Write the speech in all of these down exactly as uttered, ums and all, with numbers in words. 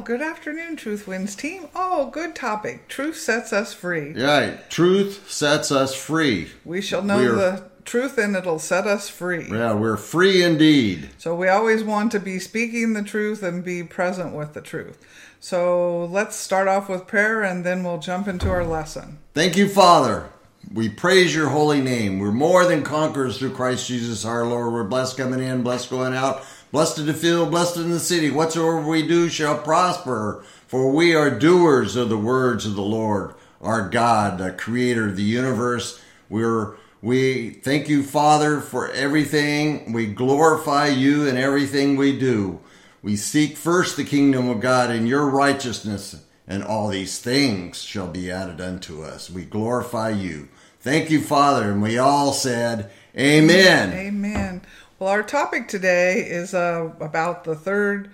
good afternoon, Truth Wins team. Oh, good topic. Truth sets us free. Right. Truth sets us free. We shall know We're, the truth and it'll set us free. Yeah, we're free indeed. So we always want to be speaking the truth and be present with the truth. So let's start off with prayer and then we'll jump into our lesson. Thank you, Father. We praise your holy name. We're more than conquerors through Christ Jesus our Lord. We're blessed coming in, blessed going out, blessed in the field, blessed in the city. Whatsoever we do shall prosper, for we are doers of the words of the Lord, our God, the creator of the universe. We're, we thank you, Father, for everything. We glorify you in everything we do. We seek first the kingdom of God and your righteousness, and all these things shall be added unto us. We glorify you. Thank you, Father. And we all said, Amen. Amen. Well, our topic today is uh, about the third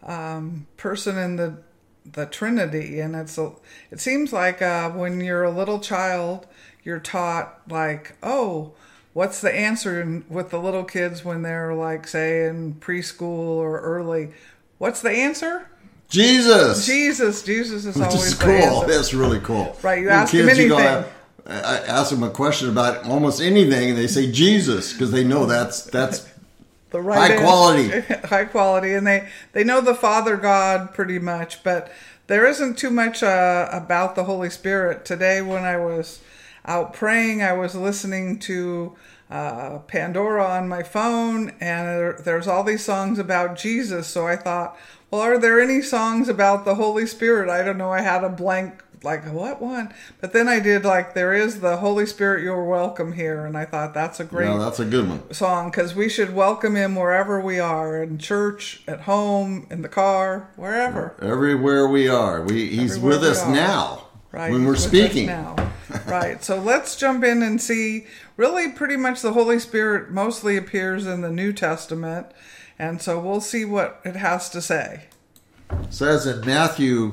um, person in the the Trinity, and it's a, it seems like uh, when you're a little child, you're taught like, oh, what's the answer? And with the little kids when they're like, say, in preschool or early, what's the answer? Jesus. Jesus. Jesus is Which always is the cool. answer. That's really cool. Right. You When ask kids, them you anything. go, I ask them a question about almost anything, and they say Jesus because they know that's that's the right high quality. high quality, and they they know the Father God pretty much, but there isn't too much uh, about the Holy Spirit. Today, when I was out praying, I was listening to uh, Pandora on my phone, and there, there's all these songs about Jesus. So I thought, well, are there any songs about the Holy Spirit? I don't know. I had a blank. Like, what one? But then I did, like, there is the Holy Spirit, you're welcome here. And I thought that's a great No, that's a good one. song because we should welcome him wherever we are, in church, at home, in the car, wherever. Everywhere we are. We He's Everywhere with we us are. now Right. when we're with us speaking. now. Right. So let's jump in and see. Really, pretty much the Holy Spirit mostly appears in the New Testament. And so we'll see what it has to say. It says in Matthew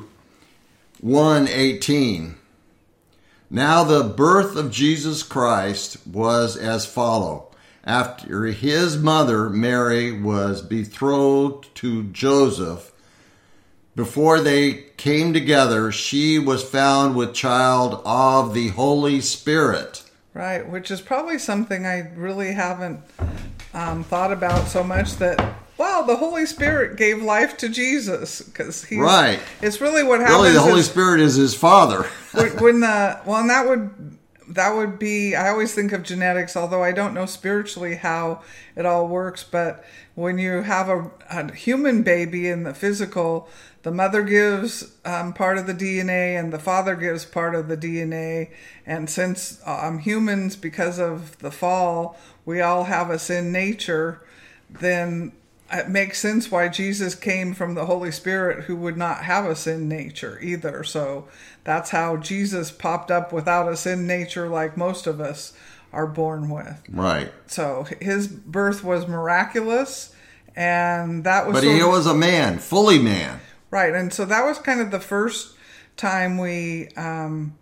one eighteen, now the birth of Jesus Christ was as follow. After his mother Mary was betrothed to Joseph, before they came together, she was found with child of the Holy Spirit. Right, which is probably something I really haven't um, thought about so much that, wow, the Holy Spirit gave life to Jesus. Because he's, Right. It's really what happens. Really, the Holy is, Spirit is his father. when, when the, well, and that would, that would be, I always think of genetics, although I don't know spiritually how it all works. But when you have a, a human baby in the physical, the mother gives um, part of the D N A and the father gives part of the D N A. And since um, humans, because of the fall, we all have a sin nature, then it makes sense why Jesus came from the Holy Spirit, who would not have a sin nature either. So that's how Jesus popped up without a sin nature like most of us are born with. Right. So his birth was miraculous, and that was... But sort he of, was a man, fully man. Right, and so that was kind of the first time we um,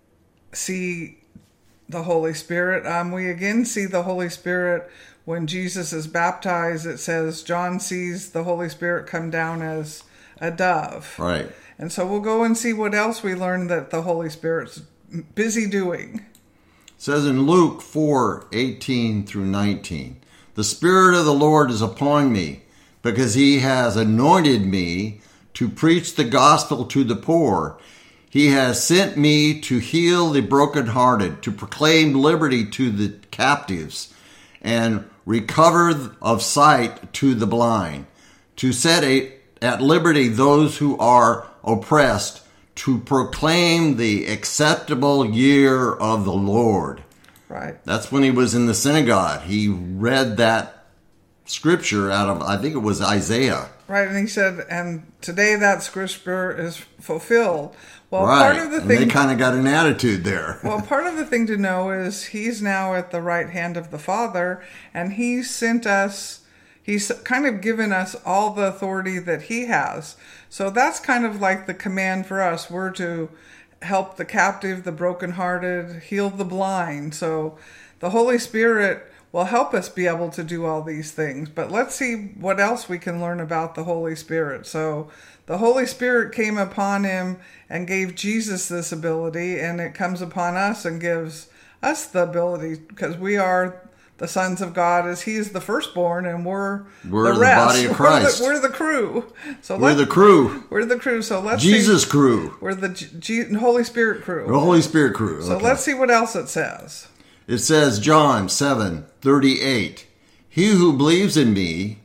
see the Holy Spirit. Um, we again see the Holy Spirit when Jesus is baptized. It says John sees the Holy Spirit come down as a dove. Right. And so we'll go and see what else we learn that the Holy Spirit's busy doing. It says in Luke four eighteen through nineteen, the Spirit of the Lord is upon me, because he has anointed me to preach the gospel to the poor. He has sent me to heal the brokenhearted, to proclaim liberty to the captives, and recover of sight to the blind, to set a, at liberty those who are oppressed, to proclaim the acceptable year of the Lord. Right. That's when he was in the synagogue. He read that scripture out of, I think it was Isaiah. Right, and he said, and today that scripture is fulfilled. Well, right. part of the and thing... they kind of got an attitude there. Well, part of the thing to know is he's now at the right hand of the Father, and he sent us, he's kind of given us all the authority that he has. So that's kind of like the command for us. We're to help the captive, the brokenhearted, heal the blind. So the Holy Spirit will help us be able to do all these things. But let's see what else we can learn about the Holy Spirit. So the Holy Spirit came upon him and gave Jesus this ability, and it comes upon us and gives us the ability, because we are the sons of God, as he is the firstborn, and we're, we're the rest. The body of Christ. We're the, we're the crew. So we're the crew. We're the crew. So let's Jesus see. crew. We're the G- G- Holy Spirit crew. The Holy Spirit crew. So okay. let's see what else it says. It says, John seven thirty-eight, he who believes in me,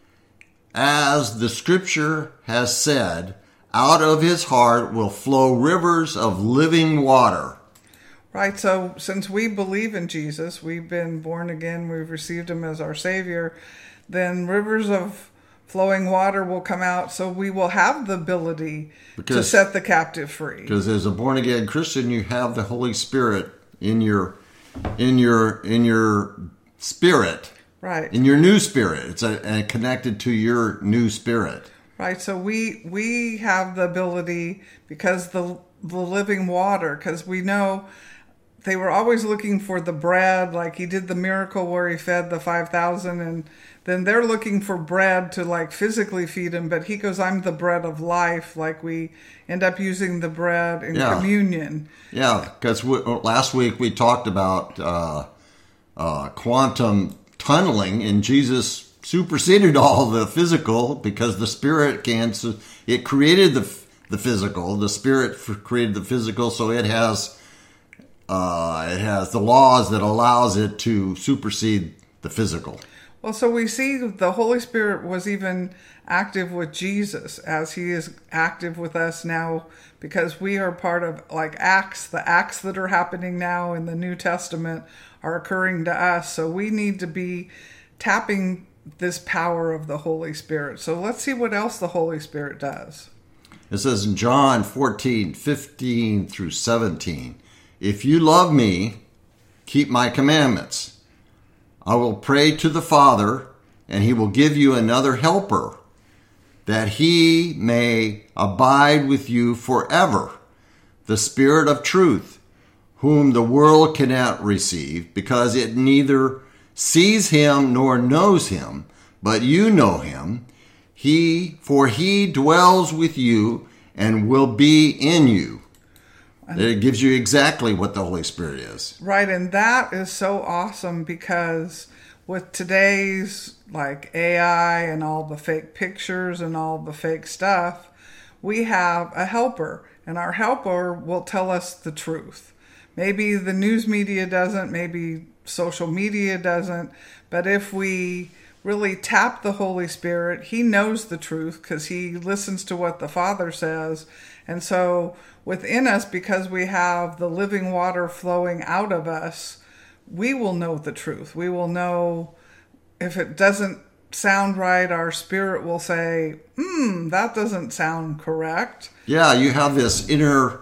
as the scripture has said, out of his heart will flow rivers of living water. Right, so since we believe in Jesus, we've been born again, we've received him as our Savior, then rivers of flowing water will come out, so we will have the ability because, to set the captive free. Because as a born-again Christian, you have the Holy Spirit in your in your in your spirit. Right. In your new spirit. It's a, a connected to your new spirit. Right, so we we have the ability, because the the living water, because we know they were always looking for the bread, like he did the miracle where he fed the five thousand, and then they're looking for bread to like physically feed him, but he goes, I'm the bread of life, like we end up using the bread in yeah. communion. Yeah, because last week we talked about uh, uh, quantum tunneling, and Jesus superseded all the physical because the Spirit can, so it created the the physical, the Spirit created the physical, so it has Uh, it has the laws that allows it to supersede the physical. Well, so we see the Holy Spirit was even active with Jesus, as he is active with us now, because we are part of, like, acts. The acts that are happening now in the New Testament are occurring to us. So we need to be tapping this power of the Holy Spirit. So let's see what else the Holy Spirit does. It says in John fourteen, fifteen through seventeen, if you love me, keep my commandments. I will pray to the Father, and he will give you another helper, that he may abide with you forever, the Spirit of truth, whom the world cannot receive, because it neither sees him nor knows him, but you know him. He, for he dwells with you and will be in you. It gives you exactly what the Holy Spirit is. Right, and that is so awesome, because with today's like A I and all the fake pictures and all the fake stuff, we have a helper, and our helper will tell us the truth. Maybe the news media doesn't, maybe social media doesn't, but if we really tap the Holy Spirit, he knows the truth because he listens to what the Father says. And so within us, because we have the living water flowing out of us, we will know the truth. We will know if it doesn't sound right, our spirit will say, hmm, that doesn't sound correct. Yeah, you have this inner...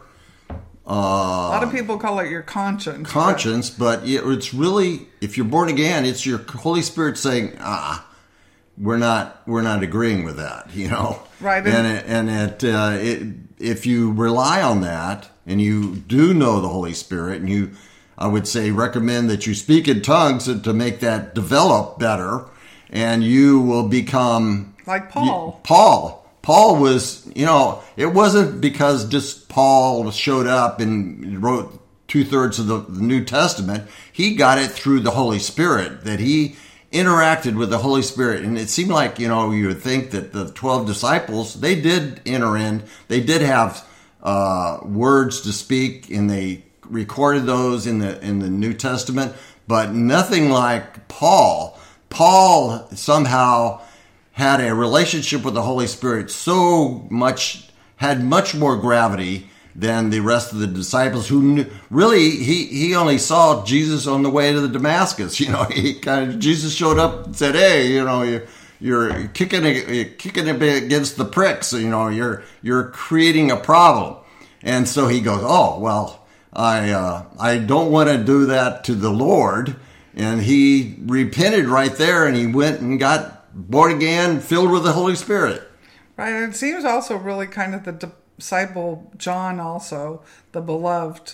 Uh, a lot of people call it your conscience. Conscience, but, but it's really, if you're born again, it's your Holy Spirit saying, ah, we're not, we're not agreeing with that, you know. Right. And it, and it, uh, it, if you rely on that, and you do know the Holy Spirit, and you, I would say, recommend that you speak in tongues to make that develop better, and you will become like Paul. You, Paul. Paul was, you know, it wasn't because just Paul showed up and wrote two-thirds of the, the New Testament. He got it through the Holy Spirit, that he interacted with the Holy Spirit. And it seemed like, you know, you would think that the twelve disciples, they did enter in. They did have uh, words to speak, and they recorded those in the in the New Testament, but nothing like Paul. Paul somehow had a relationship with the Holy Spirit so much, had much more gravity than the rest of the disciples, who knew, really, he, he only saw Jesus on the way to the Damascus. You know, he kind of, Jesus showed up and said, hey, you know, you're, you're kicking, you're kicking it against the pricks, you know, you're, you're creating a problem. And so he goes, oh, well, I, uh, I don't want to do that to the Lord. And he repented right there, and he went and got born again, filled with the Holy Spirit. Right. And it seems also really kind of the disciple John also, the beloved,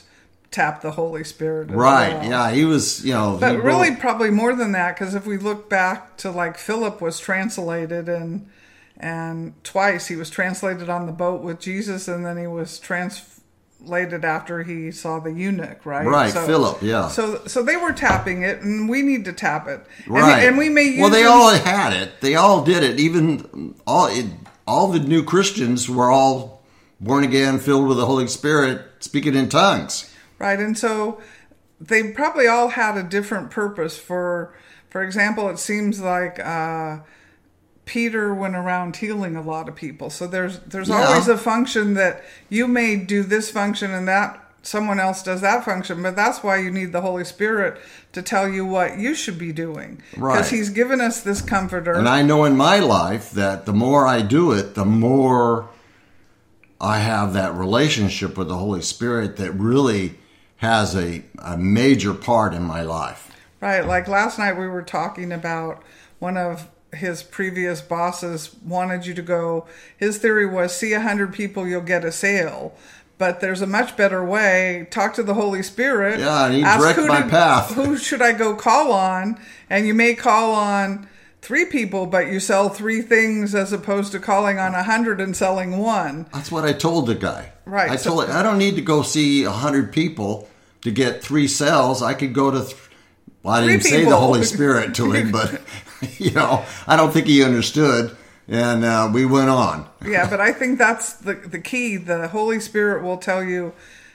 tap the Holy Spirit as Right. well. Yeah, he was, you know. But he really, wrote- probably more than that, because if we look back to like Philip was translated and and twice he was translated on the boat with Jesus, and then he was translated after he saw the eunuch, right? Right, Philip, yeah. So so they were tapping it, and we need to tap it, Right. And, and we may use well, they them- all had it. They all did it. Even all it, all the new Christians were all born again, filled with the Holy Spirit, speaking in tongues. Right, and so they probably all had a different purpose. For for example, it seems like uh, Peter went around healing a lot of people. So there's there's Yeah. always a function that you may do this function and that someone else does that function, but that's why you need the Holy Spirit to tell you what you should be doing. Right. Because He's given us this comforter. And I know in my life that the more I do it, the more I have that relationship with the Holy Spirit that really has a, a major part in my life. Right, like last night we were talking about one of his previous bosses wanted you to go. His theory was see a hundred people, you'll get a sale. But there's a much better way. Talk to the Holy Spirit. Yeah, and he Ask directed who my to- path. Who should I go call on? And you may call on three people, but you sell three things as opposed to calling on a hundred and selling one. That's what I told the guy. Right, I so- told him, I don't need to go see a hundred people to get three sales. I could go to, th- well, I Three didn't say the people. Holy Spirit to him, but, you know, I don't think he understood. And uh, we went on. Yeah, but I think that's the the key. The Holy Spirit will tell you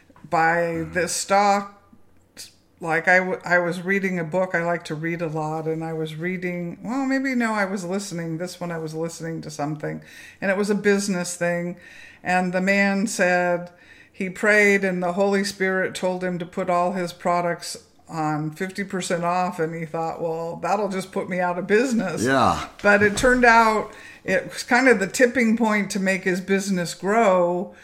by this stock. Like I, w- I was reading a book. I like to read a lot, and I was reading. Well, maybe no, I was listening. This one I was listening to something, and it was a business thing. And the man said he prayed, and the Holy Spirit told him to put all his products on fifty percent off, and he thought, well, that'll just put me out of business. Yeah. But it turned out it was kind of the tipping point to make his business grow.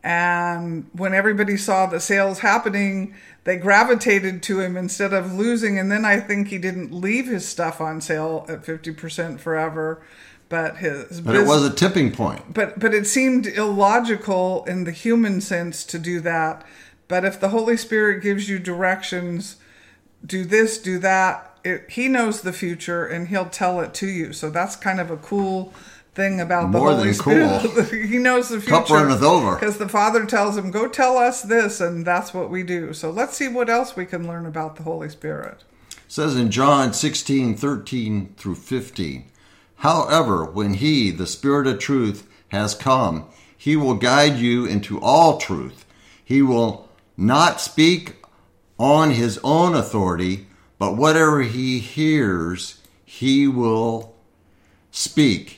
And when everybody saw the sales happening, they gravitated to him instead of losing. And then I think he didn't leave his stuff on sale at fifty percent forever. But his But it was a tipping point. but but it seemed illogical in the human sense to do that. But if the Holy Spirit gives you directions, do this, do that, it, he knows the future and he'll tell it to you. So that's kind of a cool thing about More the Holy than cool. Spirit. He knows the future. Cup runneth over. Because the Father tells him, go tell us this, and that's what we do. So let's see what else we can learn about the Holy Spirit. It says in John sixteen, thirteen through fifteen, however, when he, the Spirit of truth, has come, he will guide you into all truth. He will not speak on his own authority, but whatever he hears, he will speak.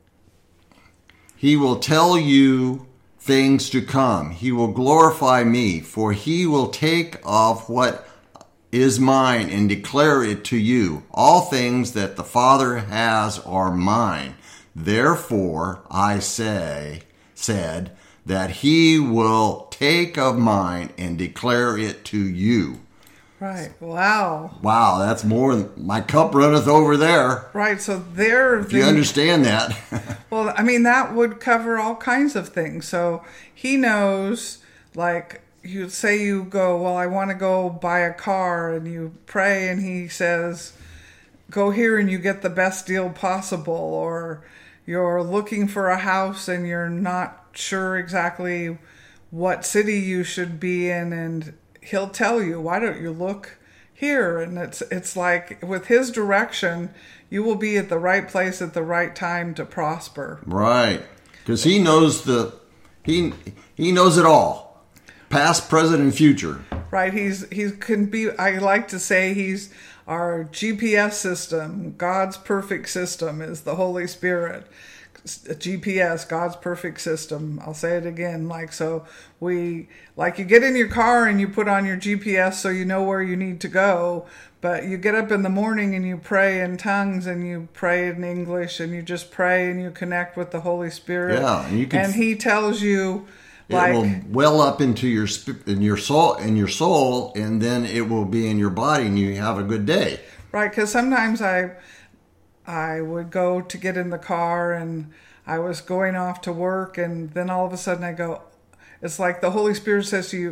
He will tell you things to come. He will glorify me, for he will take of what is mine and declare it to you. All things that the Father has are mine. Therefore, I say, said, that he will take of mine and declare it to you. Right. Wow. Wow, that's more than my cup runneth over there. Right. So there. If you understand that. Well, I mean, that would cover all kinds of things. So he knows, like, you say you go, well, I want to go buy a car, and you pray, and he says, go here and you get the best deal possible. Or you're looking for a house and you're not sure exactly what city you should be in, and he'll tell you, why don't you look here? And it's it's like with his direction, you will be at the right place at the right time to prosper. Right. Because he knows the he he knows it all. Past, present, and future. Right. He's he can be, I like to say he's our G P S system. God's perfect system is the Holy Spirit. G P S, God's perfect system. I'll say it again. Like, so we, like you get in your car and you put on your G P S so you know where you need to go, but you get up in the morning and you pray in tongues and you pray in English and you just pray and you connect with the Holy Spirit. Yeah, and you can and he tells you, like, it will well up into your sp- in your soul in your soul, and then it will be in your body, and you have a good day. right, because sometimes I I would go to get in the car and I was going off to work, and then all of a sudden I go, it's like the Holy Spirit says to you,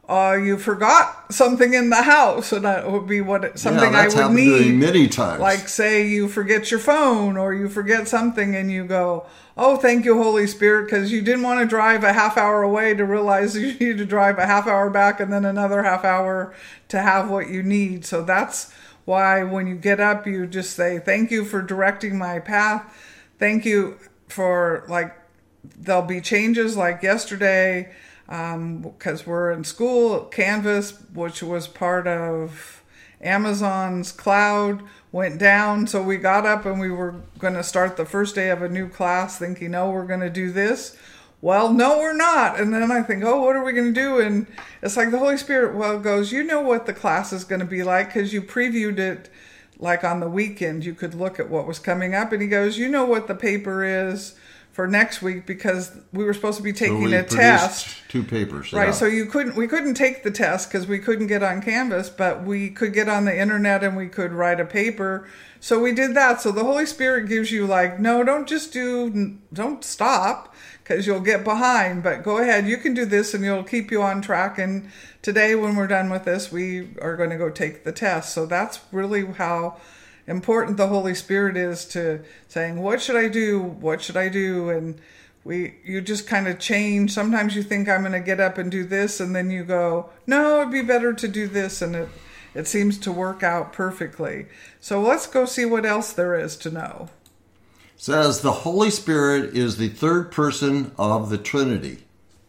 uh, you forgot something in the house, and that would be what it, something yeah, I would happened need. To me many times. Like, say you forget your phone, or you forget something, and you go, "Oh, thank you, Holy Spirit," because you didn't want to drive a half hour away to realize you need to drive a half hour back, and then another half hour to have what you need. So that's why when you get up, you just say, "Thank you for directing my path. Thank you for, like, there'll be changes like yesterday." Because um, we're in school, Canvas, which was part of Amazon's cloud, went down. So we got up and we were going to start the first day of a new class thinking, oh, we're going to do this. Well, no, we're not. And then I think, oh, what are we going to do? And it's like the Holy Spirit, well, goes, you know what the class is going to be like because you previewed it like on the weekend. You could look at what was coming up. And he goes, you know what the paper is for next week because we were supposed to be taking so we a test. Two papers, right? Yeah. So you couldn't, we couldn't take the test because we couldn't get on Canvas, but we could get on the internet and we could write a paper. So we did that. So the Holy Spirit gives you like, no, don't just do, don't stop because you'll get behind. But go ahead, you can do this, and you'll keep you on track. And today, when we're done with this, we are going to go take the test. So that's really how important the Holy Spirit is to saying, what should I do? What should I do? And we, you just kind of change. Sometimes you think I'm going to get up and do this. And then you go, no, it'd be better to do this. And it, it seems to work out perfectly. So let's go see what else there is to know. It says the Holy Spirit is the third person of the Trinity.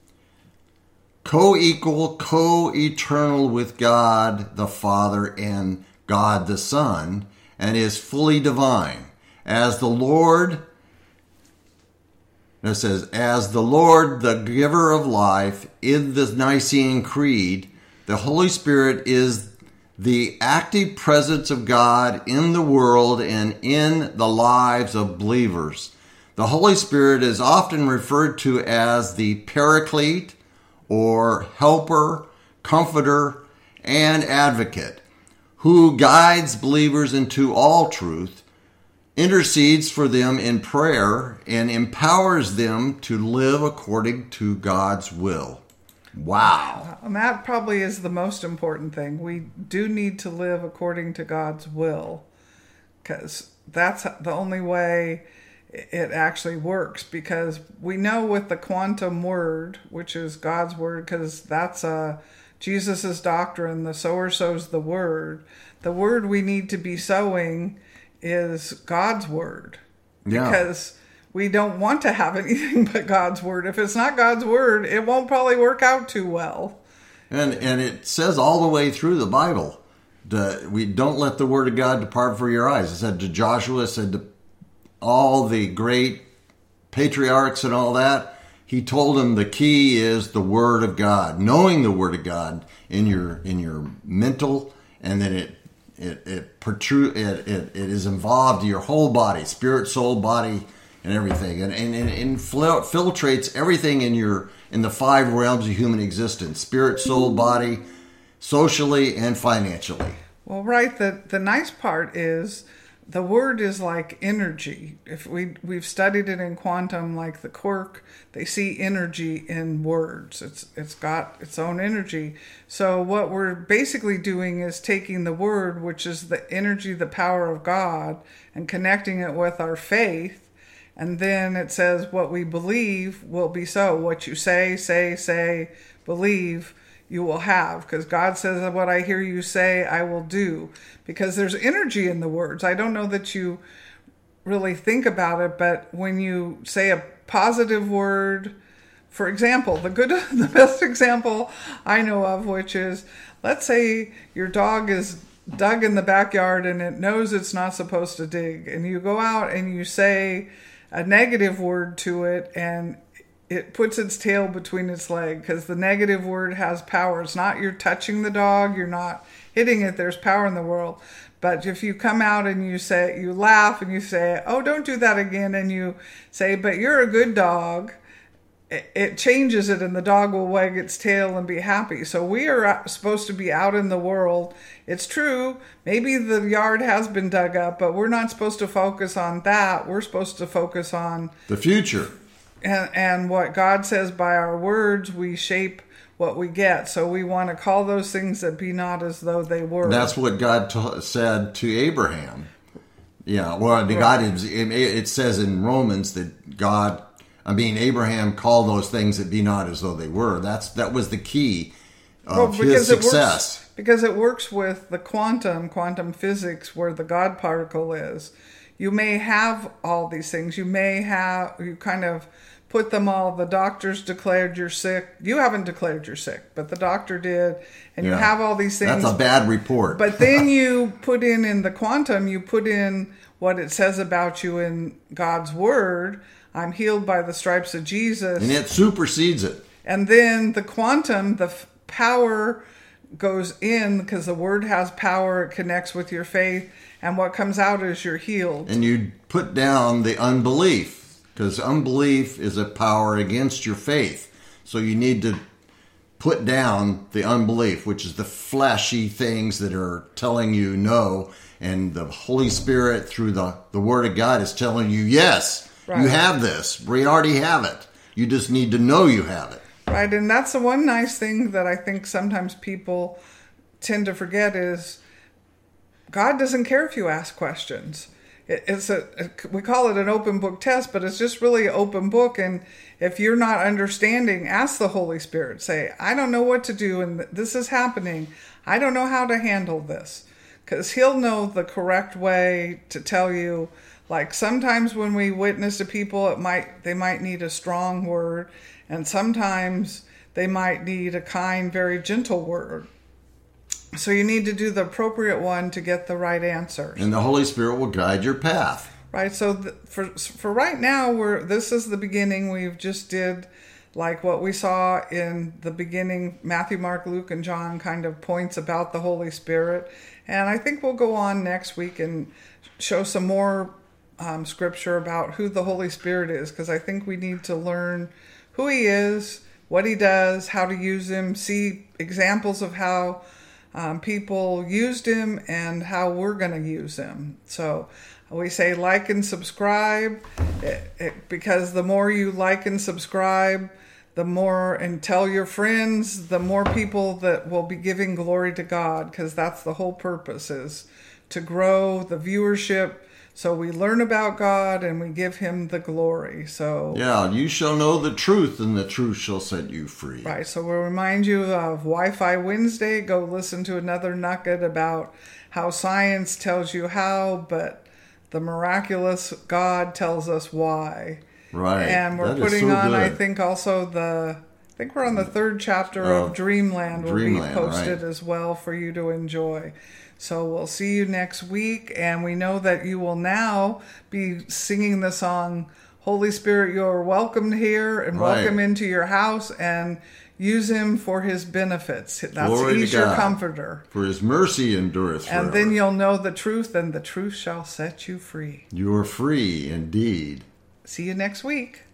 Co-equal, co-eternal with God the Father and God the Son, and is fully divine. As the Lord, it says, as the Lord, the giver of life, in the Nicene Creed, the Holy Spirit is the active presence of God in the world and in the lives of believers. The Holy Spirit is often referred to as the Paraclete, or helper, comforter, and advocate, who guides believers into all truth, intercedes for them in prayer, and empowers them to live according to God's will. Wow. And that probably is the most important thing. We do need to live according to God's will, because that's the only way it actually works. Because we know with the quantum word, which is God's word, because that's a Jesus's doctrine, the sower sows the word. The word we need to be sowing is God's word. Yeah. Because we don't want to have anything but God's word. If it's not God's word, it won't probably work out too well. And and it says all the way through the Bible, that we don't let the word of God depart from your eyes. It said to Joshua, it said to all the great patriarchs and all that, he told them the key is the Word of God, knowing the Word of God in your in your mental, and then it it it protrude it, it it is involved in your whole body, spirit, soul, body, and everything, and and, and infiltrates everything in your in the five realms of human existence: spirit, soul, body, socially, and financially. Well, right. The the nice part is, the word is like energy. If we, we've studied it in quantum, like the quark, they see energy in words. It's It's got its own energy. So what we're basically doing is taking the word, which is the energy, the power of God, and connecting it with our faith. And then it says what we believe will be so. What you say, say, say, believe, you will have, because God says, what I hear you say, I will do, because there's energy in the words. I don't know that you really think about it, but when you say a positive word, for example, the good, the best example I know of, which is, let's say your dog is dug in the backyard and it knows it's not supposed to dig, and you go out and you say a negative word to it, and it puts its tail between its legs, because the negative word has power. It's not you're touching the dog, you're not hitting it, there's power in the world. But if you come out and you say, you laugh and you say, oh, don't do that again, and you say, but you're a good dog, it changes it, and the dog will wag its tail and be happy. So we are supposed to be out in the world. It's true, maybe the yard has been dug up, but we're not supposed to focus on that. We're supposed to focus on the future. And, and what God says by our words, we shape what we get. So we want to call those things that be not as though they were. That's what God ta- said to Abraham. Yeah, well, the Right. God is, it, it says in Romans that God, I mean, Abraham called those things that be not as though they were. That's that was the key of Well, his success. It works, because it works with the quantum, quantum physics, where the God particle is. You may have all these things. You may have, you kind of put them all. The doctors declared you're sick. You haven't declared you're sick, but the doctor did. And you Yeah. have all these things. That's a bad report. But then you put in, in the quantum, you put in what it says about you in God's word. I'm healed by the stripes of Jesus. And it supersedes it. And then the quantum, the f- power goes in because the word has power. It connects with your faith. And what comes out is you're healed. And you put down the unbelief, because unbelief is a power against your faith. So you need to put down the unbelief, which is the fleshy things that are telling you no. And the Holy Spirit, through the, the Word of God, is telling you, yes, Right. you have this. We already have it. You just need to know you have it. Right. And that's the one nice thing that I think sometimes people tend to forget is God doesn't care if you ask questions. It, it's a, we call it an open book test, but it's just really an open book. And if you're not understanding, ask the Holy Spirit. Say, I don't know what to do, and this is happening. I don't know how to handle this. Because he'll know the correct way to tell you. Like sometimes when we witness to people, it might they might need a strong word, and sometimes they might need a kind, very gentle word. So you need to do the appropriate one to get the right answers. And the Holy Spirit will guide your path. Right. So the, for for right now, we're this is the beginning. We've just did like what we saw in the beginning. Matthew, Mark, Luke, and John kind of points about the Holy Spirit, and I think we'll go on next week and show some more um, scripture about who the Holy Spirit is, because I think we need to learn who He is, what He does, how to use Him, see examples of how um, people used Him, and how we're going to use Him. So we say like and subscribe, it, it, because the more you like and subscribe, the more, and tell your friends, the more people that will be giving glory to God, because that's the whole purpose, is to grow the viewership so we learn about God and we give Him the glory. So Yeah, you shall know the truth, and the truth shall set you free. right, so we'll remind you of Wi-Fi Wednesday. Go listen to another nugget about how science tells you how, but the miraculous God tells us why. Right. And we're That is putting so on, I good. think, also the, I think we're on the third chapter Oh, of Dreamland will Dreamland, be posted right. as well for you to enjoy. So we'll see you next week, and we know that you will now be singing the song, Holy Spirit, you are welcome here and Right. welcome into your house, and use Him for His benefits. That's Glory to He's your God. comforter. For His mercy endureth forever. And then you'll know the truth, and the truth shall set you free. You are free indeed. See you next week.